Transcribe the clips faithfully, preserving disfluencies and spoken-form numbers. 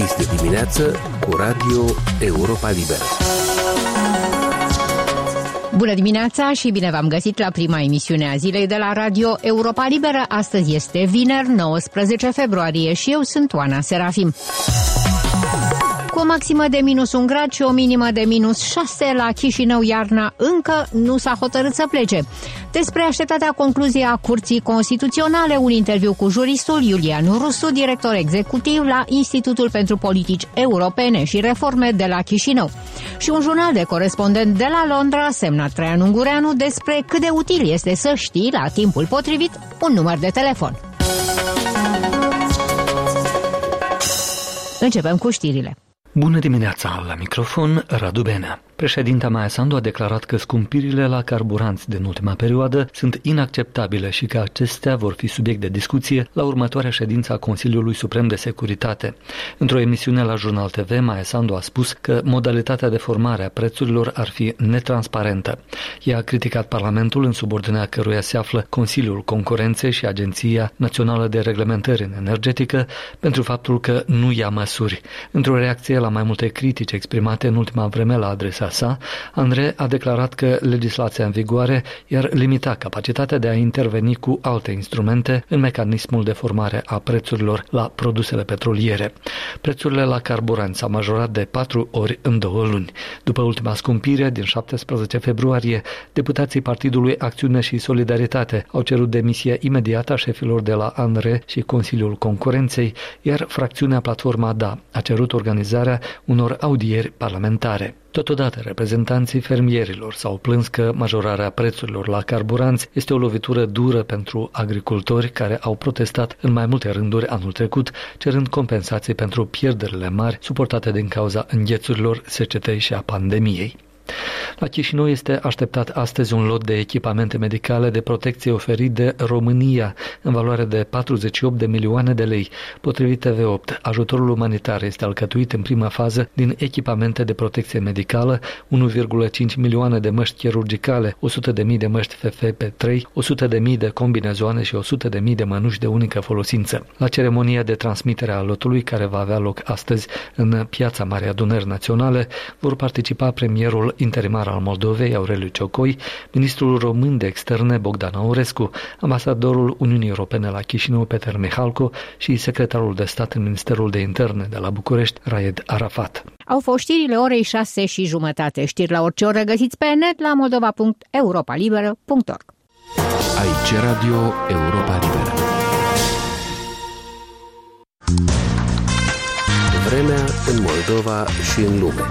Dis de dimineață cu Radio Europa Liberă. Bună dimineața și bine v-am găsit la prima emisiune a zilei de la Radio Europa Liberă. Astăzi este vineri, nouăsprezece februarie și eu sunt Oana Serafim. Cu o maximă de minus un grad și o minimă de minus șase, la Chișinău iarna încă nu s-a hotărât să plece. Despre așteptata concluzie a Curții Constituționale, un interviu cu juristul Iulian Rusu, director executiv la Institutul pentru Politici Europene și Reforme de la Chișinău. Și un jurnal de corespondent de la Londra, semnat Traian Ungureanu, despre cât de util este să știi la timpul potrivit un număr de telefon. Începem cu știrile. Bună dimineața, la microfon Radu Benea. Președinta Maia Sandu a declarat că scumpirile la carburanți din ultima perioadă sunt inacceptabile și că acestea vor fi subiect de discuție la următoarea ședință a Consiliului Suprem de Securitate. Într-o emisiune la Jurnal T V, Maia Sandu a spus că modalitatea de formare a prețurilor ar fi netransparentă. Ea a criticat Parlamentul, în subordinea căruia se află Consiliul Concurenței și Agenția Națională de Reglementare în Energetică, pentru faptul că nu ia măsuri. Într-o reacție la mai multe critici exprimate în ultima vreme la adresa sa, Andrei a declarat că legislația în vigoare i-ar limita capacitatea de a interveni cu alte instrumente în mecanismul de formare a prețurilor la produsele petroliere. Prețurile la carburanți s-au majorat de patru ori în două luni. După ultima scumpire din șaptesprezece februarie, deputații Partidului Acțiune și Solidaritate au cerut demisia imediată a șefilor de la Andrei și Consiliul Concurenței, iar fracțiunea Platforma Da a cerut organizarea unor audieri parlamentare. Totodată, reprezentanții fermierilor s-au plâns că majorarea prețurilor la carburanți este o lovitură dură pentru agricultori care au protestat în mai multe rânduri anul trecut, cerând compensații pentru pierderile mari suportate din cauza înghețurilor, secetei și a pandemiei. La Chișinău este așteptat astăzi un lot de echipamente medicale de protecție oferit de România în valoare de patruzeci și opt de milioane de lei. Potrivit T V opt, ajutorul umanitar este alcătuit în prima fază din echipamente de protecție medicală, unu virgulă cinci milioane de măști chirurgicale, o sută de mii de măști F F P trei, o sută de mii de combinezoane și o sută de mii de mănuși de unică folosință. La ceremonia de transmitere a lotului, care va avea loc astăzi în Piața Marii Adunări Naționale, vor participa premierul interimar al Moldovei, Aureliu Ciocoi, ministrul român de externe, Bogdan Aurescu, ambasadorul Uniunii Europene la Chișinău, Peter Mihalco, și secretarul de stat în Ministerul de Interne de la București, Raed Arafat. Au fost știrile orei șase și jumătate. Știri la orice oră găsiți pe net la moldova punct europa liberă punct org. Aici Radio Europa Liberă. Vremea în Moldova și în lume.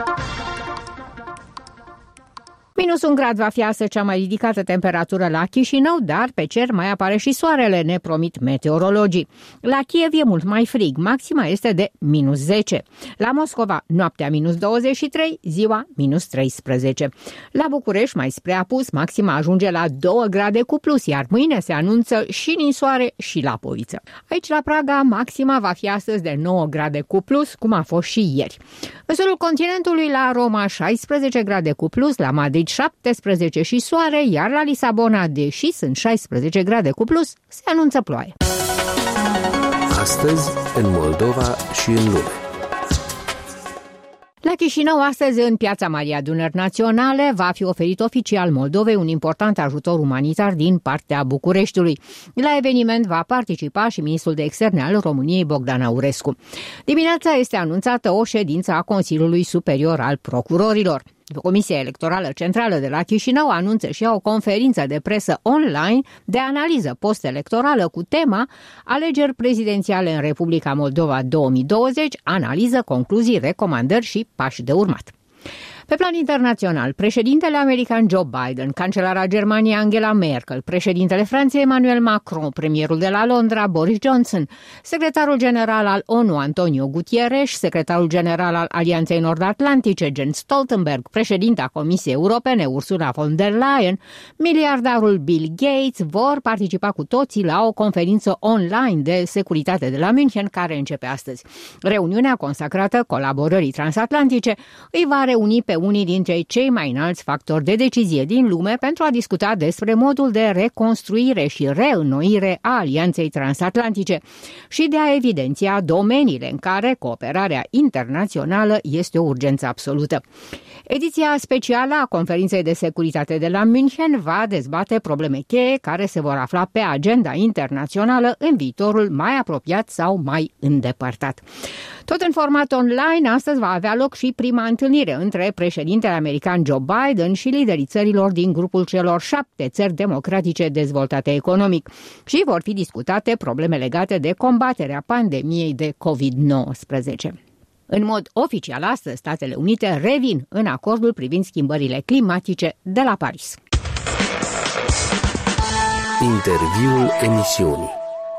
Minus un grad va fi astăzi cea mai ridicată temperatură la Chișinău, dar pe cer mai apare și soarele, ne promit meteorologii. La Kiev e mult mai frig, maxima este de minus zece. La Moscova, noaptea minus douăzeci și trei, ziua minus treisprezece. La București, mai spre apus, maxima ajunge la doi grade cu plus, iar mâine se anunță și ninsoare și lapoviță. Aici, la Praga, maxima va fi astăzi de nouă grade cu plus, cum a fost și ieri. În sudul continentului, la Roma, șaisprezece grade cu plus, la Madrid, șaptesprezece și soare, iar la Lisabona, deși sunt șaisprezece grade cu plus, se anunță ploaie. Astăzi, în Moldova și în lume. La Chișinău, astăzi, în Piața Marii Adunări Naționale, va fi oferit oficial Moldovei un important ajutor umanitar din partea Bucureștiului. La eveniment va participa și ministrul de externe al României, Bogdan Aurescu. Dimineața este anunțată o ședință a Consiliului Superior al Procurorilor. Comisia Electorală Centrală de la Chișinău anunță și o conferință de presă online de analiză post-electorală cu tema Alegeri prezidențiale în Republica Moldova două mii douăzeci, analiză, concluzii, recomandări și pași de urmat. Pe plan internațional, președintele american Joe Biden, cancelara Germaniei Angela Merkel, președintele Franței Emmanuel Macron, premierul de la Londra Boris Johnson, secretarul general al ONU Antonio Guterres, secretarul general al Alianței Nord-Atlantice Jens Stoltenberg, președinta Comisiei Europene Ursula von der Leyen, miliardarul Bill Gates vor participa cu toții la o conferință online de securitate de la München care începe astăzi. Reuniunea consacrată colaborării transatlantice îi va reuni pe unii dintre cei mai înalți factori de decizie din lume pentru a discuta despre modul de reconstruire și reînnoire a alianței transatlantice și de a evidenția domeniile în care cooperarea internațională este o urgență absolută. Ediția specială a Conferinței de Securitate de la München va dezbate probleme cheie care se vor afla pe agenda internațională în viitorul mai apropiat sau mai îndepărtat. Tot în format online, astăzi va avea loc și prima întâlnire între președintele american Joe Biden și liderii țărilor din grupul celor șapte țări democratice dezvoltate economic și vor fi discutate probleme legate de combaterea pandemiei de covid nouăsprezece. În mod oficial, astăzi, Statele Unite revin în acordul privind schimbările climatice de la Paris. Interviul emisiunii.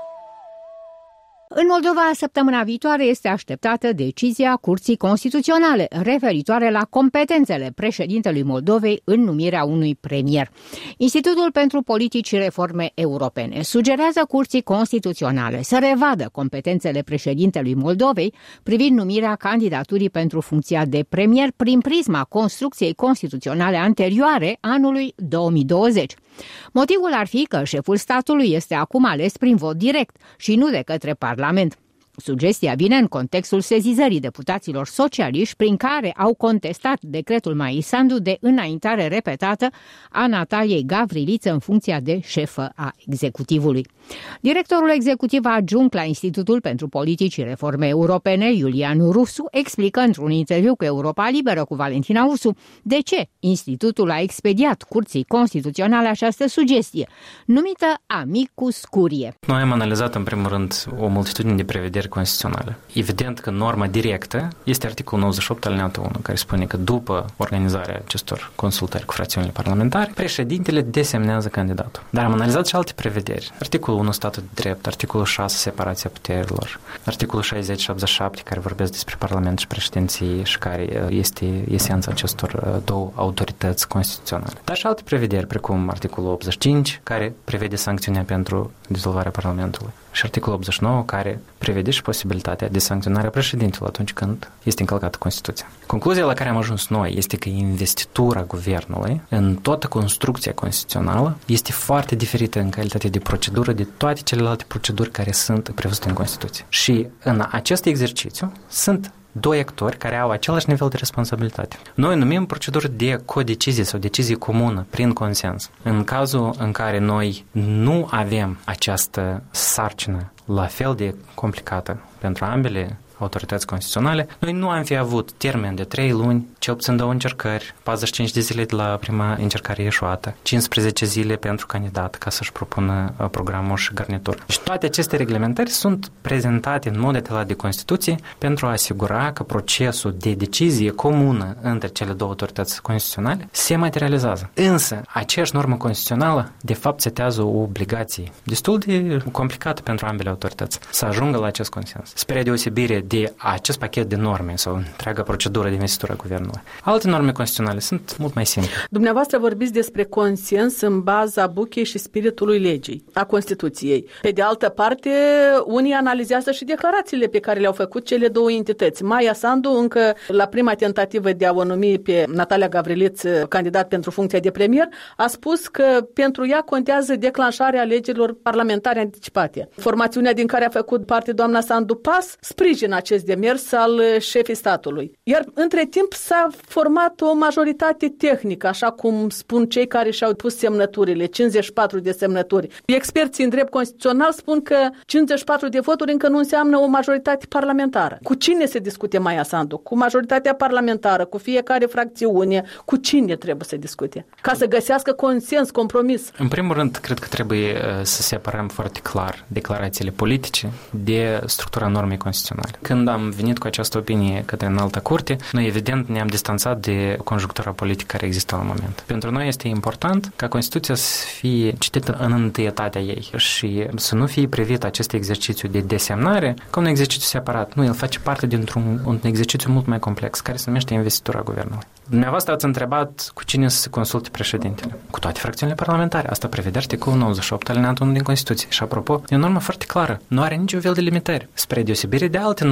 În Moldova, săptămâna viitoare este așteptată decizia Curții Constituționale referitoare la competențele președintelui Moldovei în numirea unui premier. Institutul pentru Politici și Reforme Europene sugerează Curții Constituționale să revadă competențele președintelui Moldovei privind numirea candidaturii pentru funcția de premier prin prisma construcției constituționale anterioare anului două mii douăzeci. Motivul ar fi că șeful statului este acum ales prin vot direct și nu de către Parlament. Sugestia vine în contextul sezizării deputaților socialiști prin care au contestat decretul Maia Sandu de înaintare repetată a Nataliei Gavriliță în funcția de șefă a executivului. Directorul executiv adjunct la Institutul pentru Politici și Reforme Europene, Iulian Rusu, explică într-un interviu cu Europa Liberă cu Valentina Ursu de ce Institutul a expediat Curții Constituționale această sugestie, numită amicus curiae. Noi am analizat în primul rând o multitudine de prevederi constituționale. Evident că norma directă este articolul nouăzeci și opt alineatul unu, care spune că după organizarea acestor consultări cu fracțiunile parlamentare, președintele desemnează candidatul. Dar am analizat și alte prevederi. Articolul unu, statul de drept, articolul șase, separația puterilor, articolul șaizeci și șaptezeci și șapte, care vorbesc despre Parlament și președinție și care este esența acestor două autorități constituționale. Dar și alte prevederi, precum articolul optzeci și cinci, care prevede sancțiunea pentru dizolvarea Parlamentului, și articolul optzeci și nouă, care prevede și posibilitatea de sancționare a președintelui atunci când este încălcată Constituția. Concluzia la care am ajuns noi este că investitura guvernului în toată construcția constituțională este foarte diferită în calitate de procedură de toate celelalte proceduri care sunt prevăzute în Constituție. Și în acest exercițiu sunt doi actori care au același nivel de responsabilitate. Noi numim procedură de codecizie sau decizie comună prin consens. În cazul în care noi nu avem această sarcină la fel de complicată pentru ambele autorități constituționale, noi nu am fi avut termen de trei luni, cel puțin două încercări, patruzeci și cinci de zile de la prima încercare ieșuată, cincisprezece zile pentru candidat ca să-și propună programul și garnitur. Și toate aceste reglementări sunt prezentate în mod detalat de Constituție pentru a asigura că procesul de decizie comună între cele două autorități constituționale se materializează. Însă, aceeași normă constituțională, de fapt, setează o obligație destul de complicată pentru ambele autorități să ajungă la acest consens. Spre deosebire de acest pachet de norme sau întreaga procedură de investitură a guvernului. Alte norme constituționale sunt mult mai simple. Dumneavoastră vorbiți despre consens în baza buchei și spiritului legii, a Constituției. Pe de altă parte, unii analizează și declarațiile pe care le-au făcut cele două entități. Maia Sandu, încă la prima tentativă de a o numi pe Natalia Gavriliță candidat pentru funcția de premier, a spus că pentru ea contează declanșarea alegerilor parlamentare anticipate. Formațiunea din care a făcut parte doamna Sandu Pas sprijină acest demers al șefii statului. Iar între timp s-a format o majoritate tehnică, așa cum spun cei care și-au pus semnăturile, cincizeci și patru de semnături. Experții în drept constituțional spun că cincizeci și patru de voturi încă nu înseamnă o majoritate parlamentară. Cu cine se discute Maia Sandu? Cu majoritatea parlamentară, cu fiecare fracțiune, cu cine trebuie să discute? Ca să găsească consens, compromis. În primul rând, cred că trebuie să separăm foarte clar declarațiile politice de structura normei constituționale. Când am venit cu această opinie către Înalta Curte, noi evident ne-am distanțat de conjunctura politică care există la moment. Pentru noi este important ca Constituția să fie citită în întâietatea ei și să nu fie privit acest exercițiu de desemnare ca un exercițiu separat. Nu, el face parte dintr-un un exercițiu mult mai complex, care se numește investitura guvernului. Dumneavoastră ați întrebat cu cine să se consulte președintele. Cu toate fracțiunile parlamentare. Asta prevede articolul nouăzeci și opt alineatul unu din Constituție. Și apropo, e o normă foarte clară. Nu are niciun fel de limitări. Spre deosebire de alte norme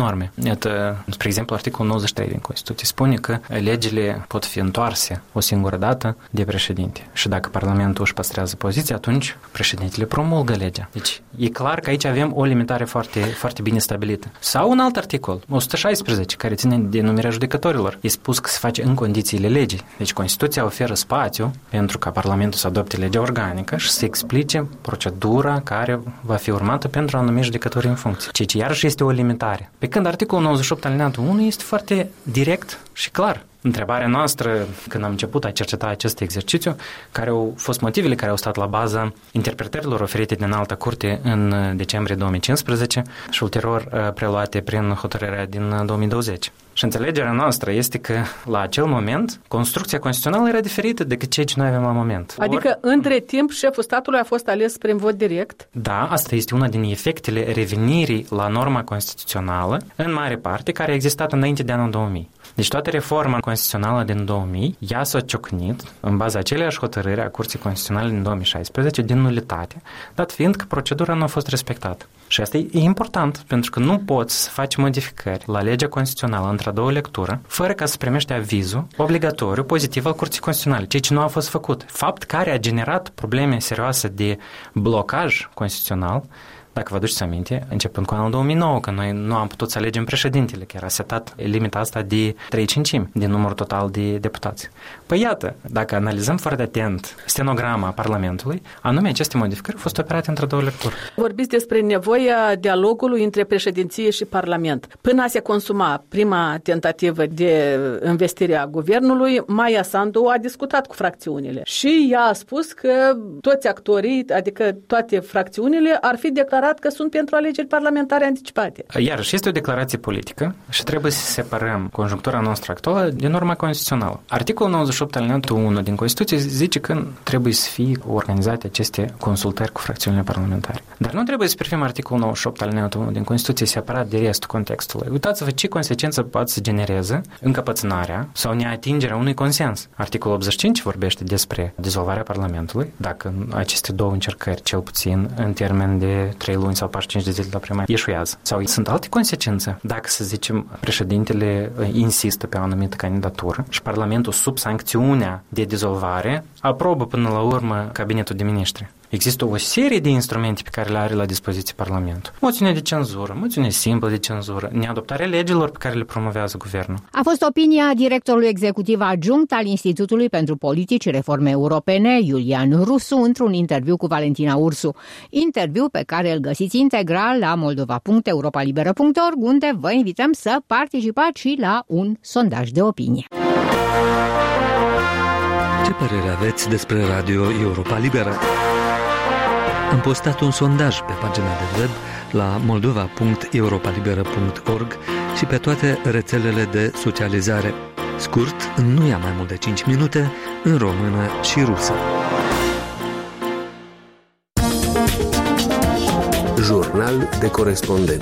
norme. Iată, spre exemplu, articolul nouăzeci și trei din Constituție spune că legile pot fi întoarse o singură dată de președinte. Și dacă Parlamentul își păstrează poziția, atunci președintele promulgă legea. Deci e clar că aici avem o limitare foarte, foarte bine stabilită. Sau un alt articol, o sută șaisprezece, care ține de numirea judecătorilor. E spus că se face în condițiile legii. Deci Constituția oferă spațiu pentru ca Parlamentul să adopte legea organică și să explice procedura care va fi urmată pentru a numi judecătorii în funcție. Ceea ce iarăși este o limitare. Pe când articolul nouăzeci și opt alineatul unu este foarte direct și clar. Întrebarea noastră, când am început a cerceta acest exercițiu, care au fost motivele care au stat la baza interpretărilor oferite din Alta Curte în decembrie două mii cincisprezece și ulterior preluate prin hotărârea din două mii douăzeci. Și înțelegerea noastră este că la acel moment construcția constituțională era diferită decât ceea ce noi avem la moment. Adică Or, între timp șeful statului a fost ales prin vot direct? Da, asta este una din efectele revenirii la norma constituțională, în mare parte, care a existat înainte de anul două mii. Deci toată reforma constituțională din două mii, ea s-a ciocnit în baza aceleiași hotărâri a Curții Constituționale din două mii șaisprezece din nulitate, dat fiind că procedura nu a fost respectată. Și asta e important, pentru că nu poți să faci modificări la legea constituțională între a doua lectură, fără ca să primești avizul obligatoriu pozitiv al Curții Constituționale, ceea ce nu a fost făcut. Fapt care a generat probleme serioase de blocaj constituțional. Dacă vă aduceți aminte, începând cu anul două mii nouă, că noi nu am putut să alegem președintele, că era setat limita asta de trei cincimi din numărul total de deputați. Păi iată, dacă analizăm foarte atent stenograma Parlamentului, anume aceste modificări au fost operate între două lecturi. Vorbiți despre nevoia dialogului între președinție și Parlament. Până a se consuma prima tentativă de investire a guvernului, Maia Sandu a discutat cu fracțiunile și ea a spus că toți actorii, adică toate fracțiunile, ar fi declarat că sunt pentru alegeri parlamentare anticipate. Iarăși este o declarație politică și trebuie să separăm conjunctura noastră actuală de norma constituțională. Articolul nouăzeci și opt alineatul unu din Constituție zice că trebuie să fie organizate aceste consultări cu fracțiunile parlamentare. Dar nu trebuie să privim articolul nouăzeci și opt alineatul unu din Constituție separat de restul contextului. Uitați-vă ce consecință poate să genereze încăpățânarea sau neatingerea unui consens. Articolul optzeci și cinci vorbește despre dizolvarea Parlamentului, dacă aceste două încercări, cel puțin în termen de trei luni sau patruzeci și cinci de zile la prima ieșuiază. Sau sunt alte consecințe. Dacă, să zicem, președintele insistă pe o anumită candidatură și Parlamentul, sub sancțiunea de dizolvare, aprobă până la urmă Cabinetul de Miniștri. Există o serie de instrumente pe care le are la dispoziție Parlamentul. Moțiune de cenzură, moțiune simplă de cenzură, neadoptarea legilor pe care le promovează guvernul. A fost opinia directorului executiv adjunct al Institutului pentru Politici și Reforme Europene, Iulian Rusu, într-un interviu cu Valentina Ursu. Interviu pe care îl găsiți integral la moldova punct europa liberă punct org, unde vă invităm să participați și la un sondaj de opinie. Ce părere aveți despre Radio Europa Liberă? Am postat un sondaj pe pagina de web la moldova punct europa liberă punct org și pe toate rețelele de socializare. Scurt, nu ia mai mult de cinci minute, în română și rusă. Jurnal de corespondent.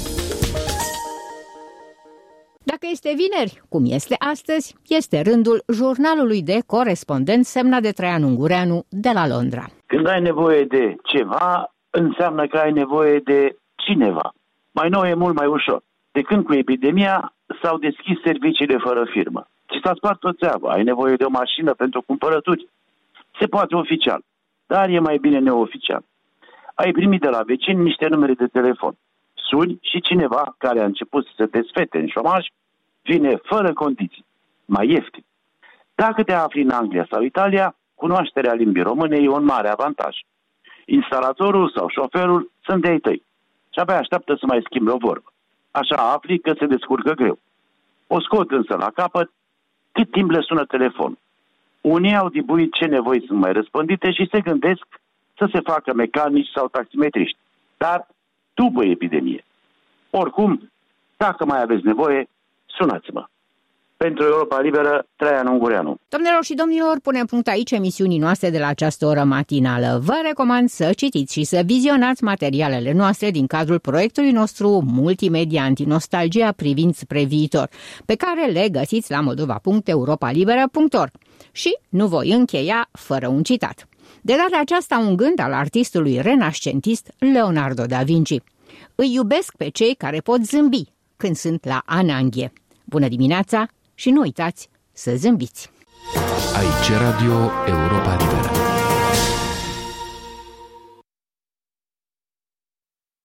Dacă este vineri, cum este astăzi, este rândul jurnalului de corespondent semnat de Traian Ungureanu de la Londra. Când ai nevoie de ceva, înseamnă că ai nevoie de cineva. Mai nou e mult mai ușor. De când cu epidemia s-au deschis serviciile fără firmă. Și s-a spart o țeavă. Ai nevoie de o mașină pentru cumpărături. Se poate oficial, dar e mai bine neoficial. Ai primit de la vecini niște numere de telefon. Suni și cineva care a început să se desfete în șomaj vine fără condiții, mai ieftin. Dacă te afli în Anglia sau Italia, cunoașterea limbii române e un mare avantaj. Instalatorul sau șoferul sunt de-ai tăi și abia așteaptă să mai schimbe o vorbă. Așa afli că se descurcă greu. O scot însă la capăt cât timp le sună telefonul. Unii au dibuit ce nevoi sunt mai răspândite și se gândesc să se facă mecanici sau taximetriști. Dar după epidemie. Oricum, dacă mai aveți nevoie, sunați-mă. Pentru Europa Liberă, Traian Ungureanu. Domnilor și domnilor, punem punct aici emisiunii noastre de la această oră matinală. Vă recomand să citiți și să vizionați materialele noastre din cadrul proiectului nostru multimedia Antinostalgia privind spre viitor, pe care le găsiți la moldova punct europa liberă punct org. Și nu voi încheia fără un citat. De data aceasta un gând al artistului renascentist Leonardo da Vinci. Îi iubesc pe cei care pot zâmbi, când sunt la ananghe. Bună dimineața și nu uitați să zâmbiți! Aici Radio Europa Liberă.